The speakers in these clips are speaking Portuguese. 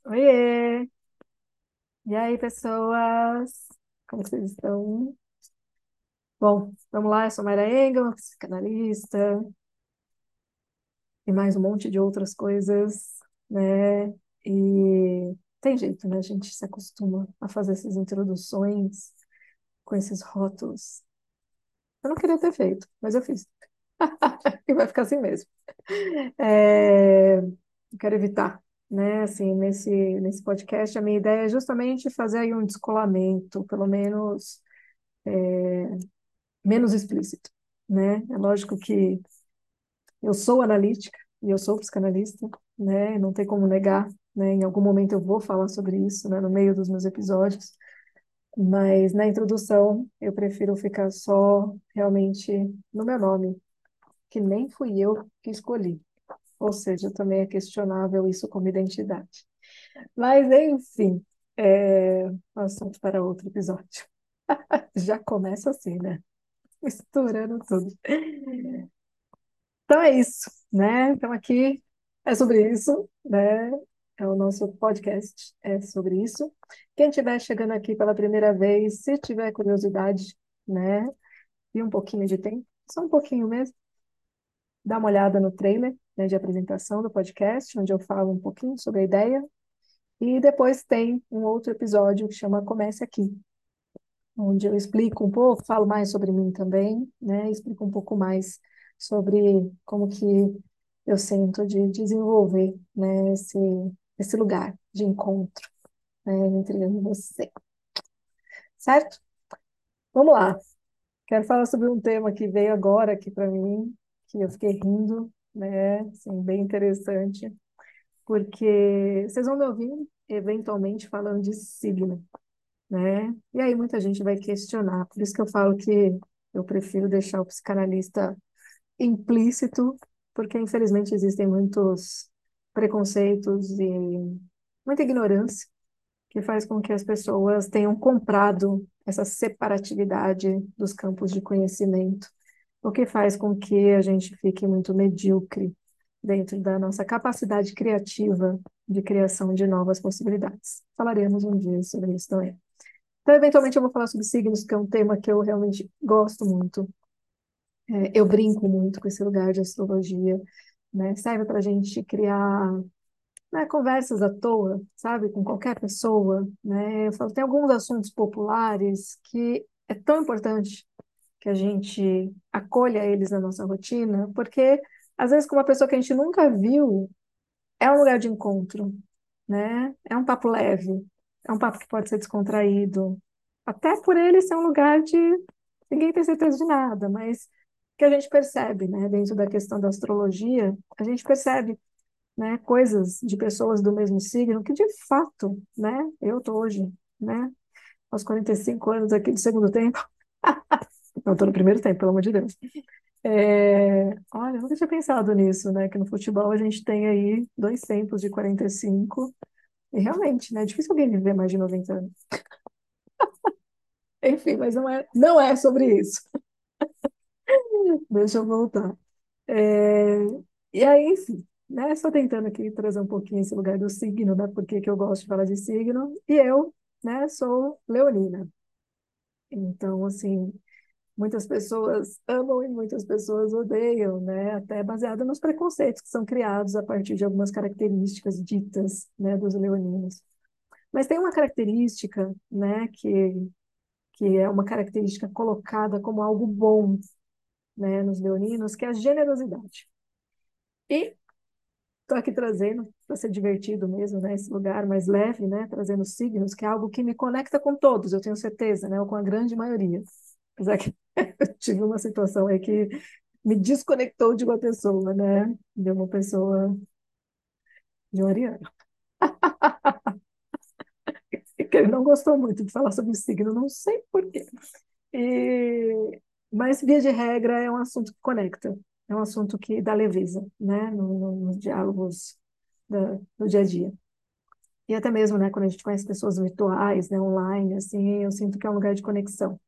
Oiê! E aí, pessoas? Como vocês estão? Bom, vamos lá. Eu sou Mayra Engel, psicanalista e mais um monte de outras coisas, né? E tem jeito, né? A gente se acostuma a fazer essas introduções com esses rótulos. Eu não queria ter feito, mas eu fiz. E vai ficar assim mesmo. Eu quero evitar, né? Assim, nesse podcast, a minha ideia é justamente fazer aí um descolamento, pelo menos menos explícito, né? É lógico que eu sou analítica e eu sou psicanalista, né? Não tem como negar, né? Em algum momento eu vou falar sobre isso, né? No meio dos meus episódios, mas na introdução eu prefiro ficar só realmente no meu nome, que nem fui eu que escolhi. Ou seja, também é questionável isso como identidade. Mas, enfim, assunto para outro episódio. Já começa assim, né? Misturando tudo. Então é isso, né? Então aqui é sobre isso, né? É o nosso podcast, é sobre isso. Quem estiver chegando aqui pela primeira vez, se tiver curiosidade, né? E um pouquinho de tempo, só um pouquinho mesmo, dá uma olhada no trailer, né, de apresentação do podcast, onde eu falo um pouquinho sobre a ideia. E depois tem um outro episódio que chama Comece Aqui, onde eu explico um pouco, falo mais sobre mim também, né? Explico um pouco mais sobre como que eu sinto de desenvolver, né, esse lugar de encontro, né, entre eu e você, certo? Vamos lá. Quero falar sobre um tema que veio agora aqui para mim, que eu fiquei rindo, né, assim, bem interessante, porque vocês vão me ouvir eventualmente falando de signo, né? E aí muita gente vai questionar, por isso que eu falo que eu prefiro deixar o psicanalista implícito, porque infelizmente existem muitos preconceitos e muita ignorância que faz com que as pessoas tenham comprado essa separatividade dos campos de conhecimento, o que faz com que a gente fique muito medíocre dentro da nossa capacidade criativa de criação de novas possibilidades. Falaremos um dia sobre isso também. Então, eventualmente, eu vou falar sobre signos, que é um tema que eu realmente gosto muito. Eu brinco muito com esse lugar de astrologia, né? Serve para a gente criar, né, conversas à toa, sabe? Com qualquer pessoa, né? Eu falo, tem alguns assuntos populares que é tão importante que a gente acolha eles na nossa rotina, porque às vezes com uma pessoa que a gente nunca viu, é um lugar de encontro, né? É um papo leve, é um papo que pode ser descontraído, até por ele ser um lugar de ninguém tem certeza de nada, mas que a gente percebe, né? Dentro da questão da astrologia, a gente percebe, né, coisas de pessoas do mesmo signo que de fato, né? Eu tô hoje, né? Aos 45 anos aqui do segundo tempo, não estou no primeiro tempo, pelo amor de Deus. Olha, eu nunca tinha pensado nisso, né? Que no futebol a gente tem aí dois tempos de 45 e realmente, né? É difícil alguém viver mais de 90 anos. Enfim, mas não é sobre isso. Deixa eu voltar. É, E aí, enfim, né? Só tentando aqui trazer um pouquinho esse lugar do signo, né? Por que que eu gosto de falar de signo. E eu, né, sou leonina. Então, assim, muitas pessoas amam e muitas pessoas odeiam, né? Até baseado nos preconceitos que são criados a partir de algumas características ditas, né, dos leoninos. Mas tem uma característica, né, que é uma característica colocada como algo bom, né, nos leoninos, que é a generosidade. E estou aqui trazendo, para ser divertido mesmo, né, esse lugar mais leve, né, trazendo signos, que é algo que me conecta com todos, eu tenho certeza, né, ou com a grande maioria. Apesar que eu tive uma situação aí que me desconectou de uma pessoa, né, de uma pessoa de um ariano, que ele não gostou muito de falar sobre signo, não sei por quê. E... Mas, via de regra, é um assunto que conecta, é um assunto que dá leveza, né, nos diálogos do dia a dia. E até mesmo, né, quando a gente conhece pessoas virtuais, né, online, assim, eu sinto que é um lugar de conexão.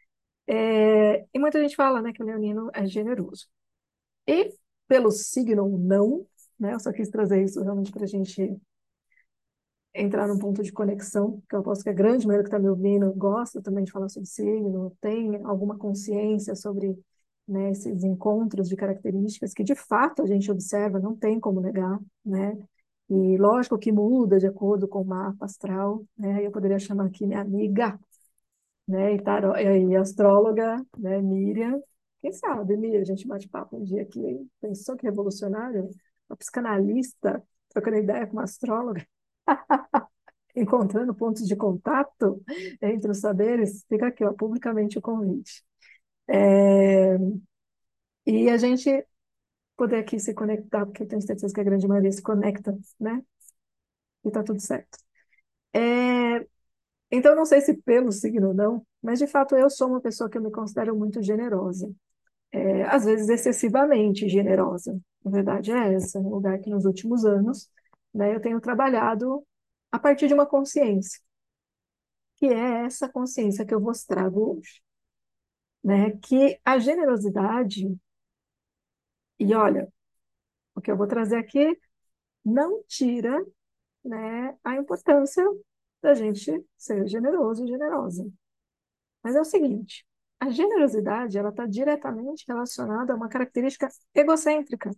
E muita gente fala, né, que o leonino é generoso. E pelo signo não, né, eu só quis trazer isso realmente para a gente entrar num ponto de conexão, que eu aposto que a grande maioria que está me ouvindo gosta também de falar sobre signo, tem alguma consciência sobre, né, esses encontros de características que de fato a gente observa, não tem como negar, né? E lógico que muda de acordo com o mapa astral, né? Eu poderia chamar aqui minha amiga, né, e astróloga, né, Miriam. Quem sabe, Miriam, a gente bate papo um dia aqui, hein? Pensou que revolucionário? Uma psicanalista trocando ideia com uma astróloga, encontrando pontos de contato entre os saberes. Fica aqui, ó, publicamente o convite. É, e a gente poder aqui se conectar, porque eu tenho certeza que a grande maioria se conecta, né? E tá tudo certo. É, então, não sei se pelo signo ou não, mas de fato eu sou uma pessoa que eu me considero muito generosa. Às vezes excessivamente generosa. Na verdade é essa, um lugar que nos últimos anos, né, eu tenho trabalhado a partir de uma consciência, que é essa consciência que eu vos trago hoje, né, que a generosidade, e olha, o que eu vou trazer aqui não tira, né, a importância da gente ser generoso e generosa. Mas é o seguinte, a generosidade, ela está diretamente relacionada a uma característica egocêntrica.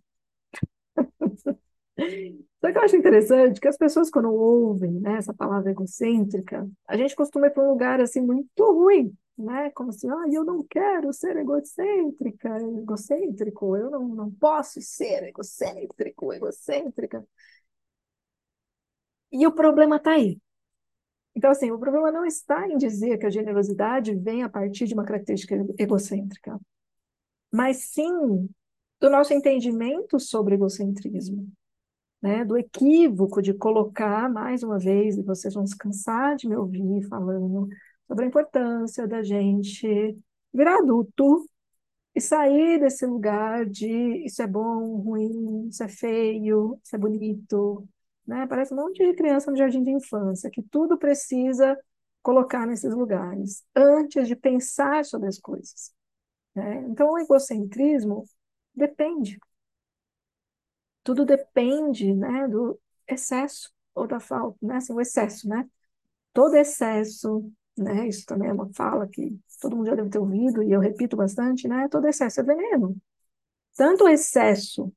Só que eu acho interessante que as pessoas, quando ouvem, né, essa palavra egocêntrica, a gente costuma ir para um lugar assim muito ruim, né? Como assim, ah, eu não quero ser egocêntrica, egocêntrico, eu não posso ser egocêntrico, egocêntrica. E o problema está aí. Então, assim, o problema não está em dizer que a generosidade vem a partir de uma característica egocêntrica, mas sim do nosso entendimento sobre egocentrismo, né, do equívoco de colocar, mais uma vez, e vocês vão se cansar de me ouvir falando sobre a importância da gente virar adulto e sair desse lugar de isso é bom, ruim, isso é feio, isso é bonito, né? Parece um monte de criança no jardim de infância, que tudo precisa colocar nesses lugares, antes de pensar sobre as coisas, né? Então, o egocentrismo depende. Tudo depende, né, do excesso ou da falta, né? Assim, o excesso, né? Todo excesso, né? Isso também é uma fala que todo mundo já deve ter ouvido e eu repito bastante, né? Todo excesso é veneno. Tanto o excesso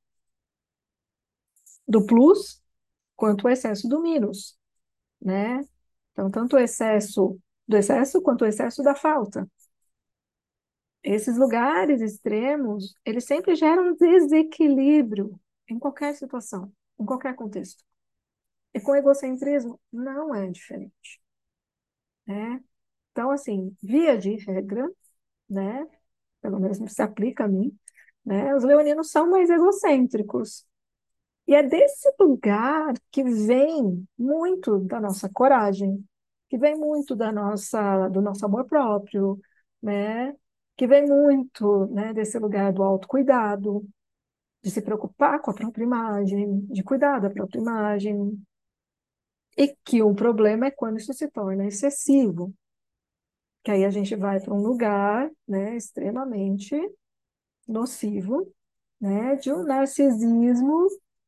do plus quanto o excesso do minus, né? Então, tanto o excesso do excesso quanto o excesso da falta. Esses lugares extremos, eles sempre geram desequilíbrio em qualquer situação, em qualquer contexto. E com egocentrismo não é diferente, né? Então, assim, via de regra, né? Pelo menos se aplica a mim, né? Os leoninos são mais egocêntricos. E é desse lugar que vem muito da nossa coragem, que vem muito do nosso amor próprio, né? Que vem muito, né, desse lugar do autocuidado, de se preocupar com a própria imagem, de cuidar da própria imagem, e que o problema é quando isso se torna excessivo, que aí a gente vai para um lugar, né, extremamente nocivo, né, de um narcisismo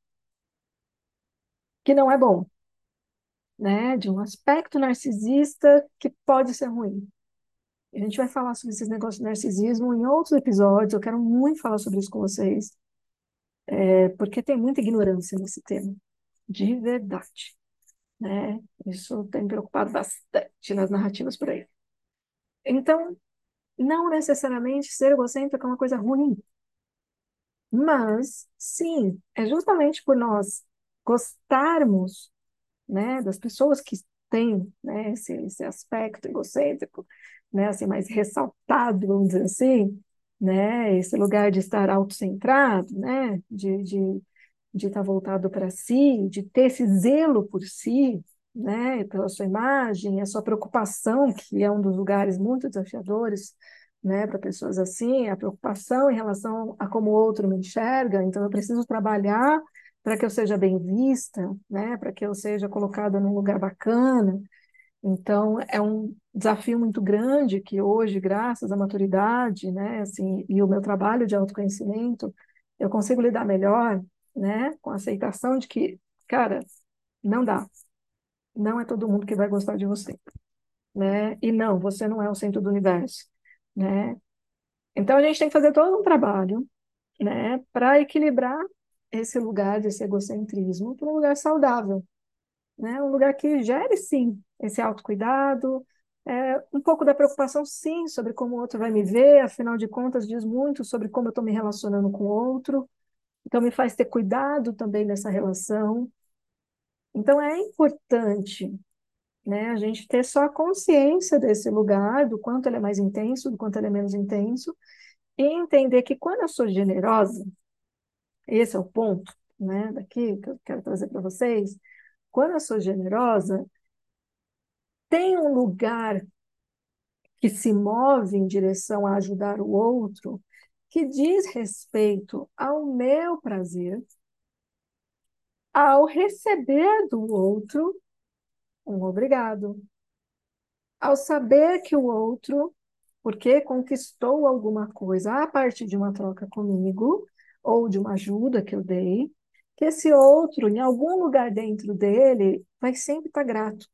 que não é bom, né, de um aspecto narcisista que pode ser ruim. A gente vai falar sobre esses negócios de narcisismo em outros episódios, eu quero muito falar sobre isso com vocês, porque tem muita ignorância nesse tema, de verdade, né? Isso tem me preocupado bastante nas narrativas por aí. Então, não necessariamente ser egocêntrico é uma coisa ruim, mas, sim, é justamente por nós gostarmos, né, das pessoas que têm, né, esse aspecto egocêntrico, né, assim, mais ressaltado, vamos dizer assim, né, esse lugar de estar autocentrado, né, de estar voltado para si, de ter esse zelo por si, né, pela sua imagem, a sua preocupação, que é um dos lugares muito desafiadores, né, para pessoas assim, a preocupação em relação a como o outro me enxerga, então eu preciso trabalhar para que eu seja bem vista, né, para que eu seja colocada num lugar bacana. Então é um desafio muito grande que hoje, graças à maturidade, né, assim, e o meu trabalho de autoconhecimento, eu consigo lidar melhor, né, com a aceitação de que, cara, não dá. Não é todo mundo que vai gostar de você, né? E não, você não é o centro do universo, né? Então a gente tem que fazer todo um trabalho, né, para equilibrar esse lugar desse egocentrismo para um lugar saudável, né? Um lugar que gere, sim, esse autocuidado, um pouco da preocupação, sim, sobre como o outro vai me ver, afinal de contas, diz muito sobre como eu estou me relacionando com o outro, então me faz ter cuidado também nessa relação. Então é importante, né, a gente ter só consciência desse lugar, do quanto ele é mais intenso, do quanto ele é menos intenso, e entender que quando eu sou generosa, esse é o ponto, né, daqui que eu quero trazer para vocês, quando eu sou generosa, tem um lugar que se move em direção a ajudar o outro, que diz respeito ao meu prazer, ao receber do outro um obrigado, ao saber que o outro, porque conquistou alguma coisa a partir de uma troca comigo, ou de uma ajuda que eu dei, que esse outro, em algum lugar dentro dele, vai sempre estar grato.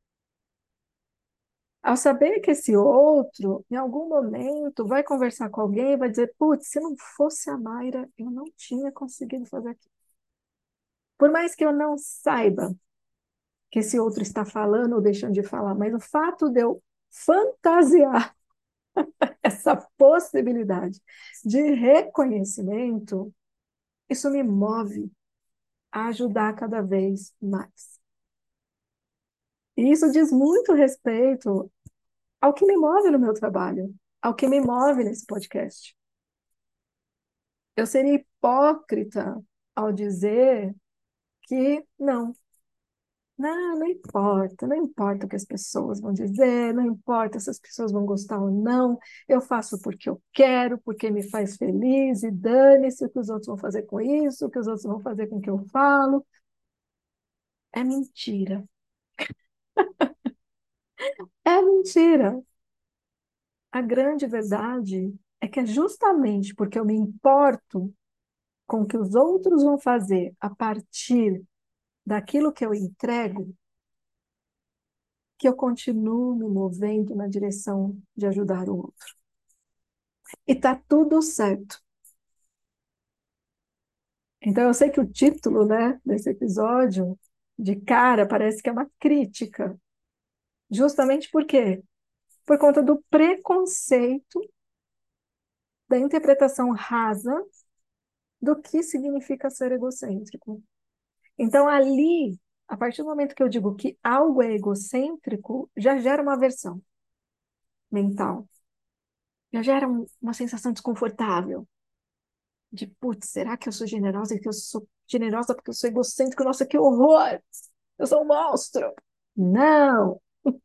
Ao saber que esse outro, em algum momento, vai conversar com alguém e vai dizer: putz, se não fosse a Mayra, eu não tinha conseguido fazer aquilo. Por mais que eu não saiba que esse outro está falando ou deixando de falar, mas o fato de eu fantasiar essa possibilidade de reconhecimento, isso me move a ajudar cada vez mais. E isso diz muito respeito ao que me move no meu trabalho, ao que me move nesse podcast. Eu seria hipócrita ao dizer que não importa, não importa o que as pessoas vão dizer, não importa se as pessoas vão gostar ou não, eu faço porque eu quero, porque me faz feliz, e dane-se o que os outros vão fazer com isso, o que os outros vão fazer com o que eu falo. É mentira. É mentira. A grande verdade é que é justamente porque eu me importo com o que os outros vão fazer a partir daquilo que eu entrego, que eu continuo me movendo na direção de ajudar o outro. E tá tudo certo. Então, eu sei que o título, né, desse episódio, de cara, parece que é uma crítica. Justamente por quê? Por conta do preconceito, da interpretação rasa do que significa ser egocêntrico. Então, ali, a partir do momento que eu digo que algo é egocêntrico, já gera uma aversão mental, já gera uma sensação desconfortável de, putz, será que eu sou generosa? Que eu sou generosa porque eu sou egocêntrico? Nossa, que horror! Eu sou um monstro! Não!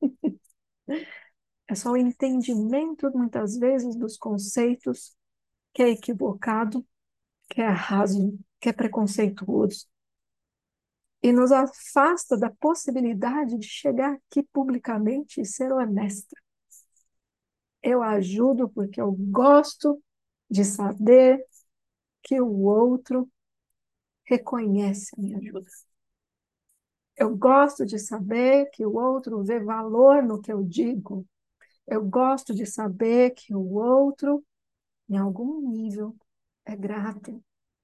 É só o entendimento, muitas vezes, dos conceitos que é equivocado, que é raso, que é preconceituoso, e nos afasta da possibilidade de chegar aqui publicamente e ser honesta. Eu ajudo porque eu gosto de saber que o outro reconhece a minha ajuda. Eu gosto de saber que o outro vê valor no que eu digo. Eu gosto de saber que o outro, em algum nível, é grato.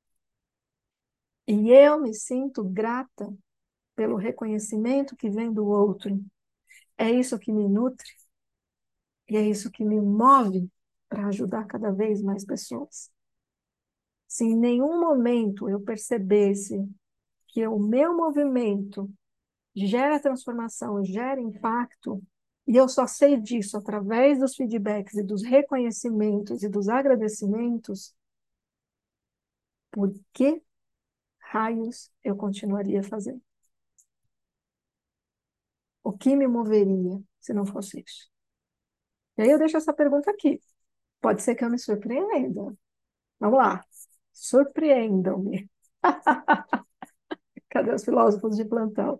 E eu me sinto grata pelo reconhecimento que vem do outro. É isso que me nutre e é isso que me move para ajudar cada vez mais pessoas. Se em nenhum momento eu percebesse que o meu movimento gera transformação, gera impacto, e eu só sei disso através dos feedbacks e dos reconhecimentos e dos agradecimentos, por que raios eu continuaria fazendo? O que me moveria se não fosse isso? E aí eu deixo essa pergunta aqui. Pode ser que eu me surpreenda. Vamos lá. Surpreendam-me. Cadê os filósofos de plantão?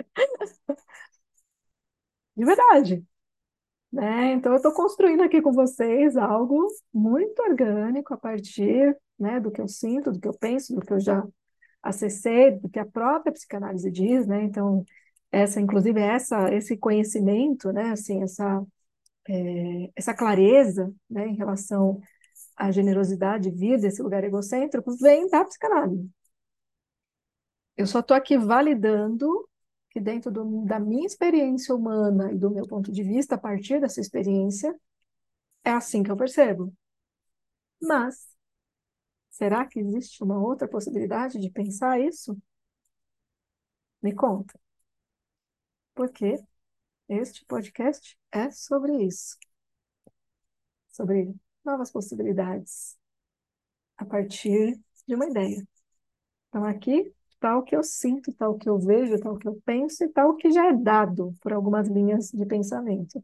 De verdade, né? Então, eu estou construindo aqui com vocês algo muito orgânico a partir, né, do que eu sinto, do que eu penso, do que eu já acessei, do que a própria psicanálise diz, né? Então, esse conhecimento, né, assim, essa clareza, né, em relação à generosidade, vir desse lugar egocêntrico, vem da psicanálise. Eu só estou aqui validando que dentro da minha experiência humana e do meu ponto de vista, a partir dessa experiência, é assim que eu percebo. Mas, será que existe uma outra possibilidade de pensar isso? Me conta, porque este podcast é sobre isso, sobre novas possibilidades a partir de uma ideia. Então, aqui está o que eu sinto, está o que eu vejo, está o que eu penso e está o que já é dado por algumas linhas de pensamento.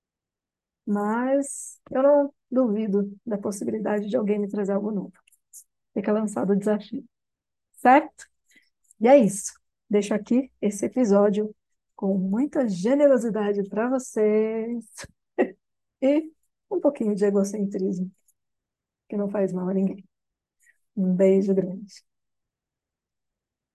Mas eu não duvido da possibilidade de alguém me trazer algo novo. Fica lançado o desafio, certo? E é isso. Deixo aqui esse episódio com muita generosidade para vocês e um pouquinho de egocentrismo, que não faz mal a ninguém. Um beijo grande.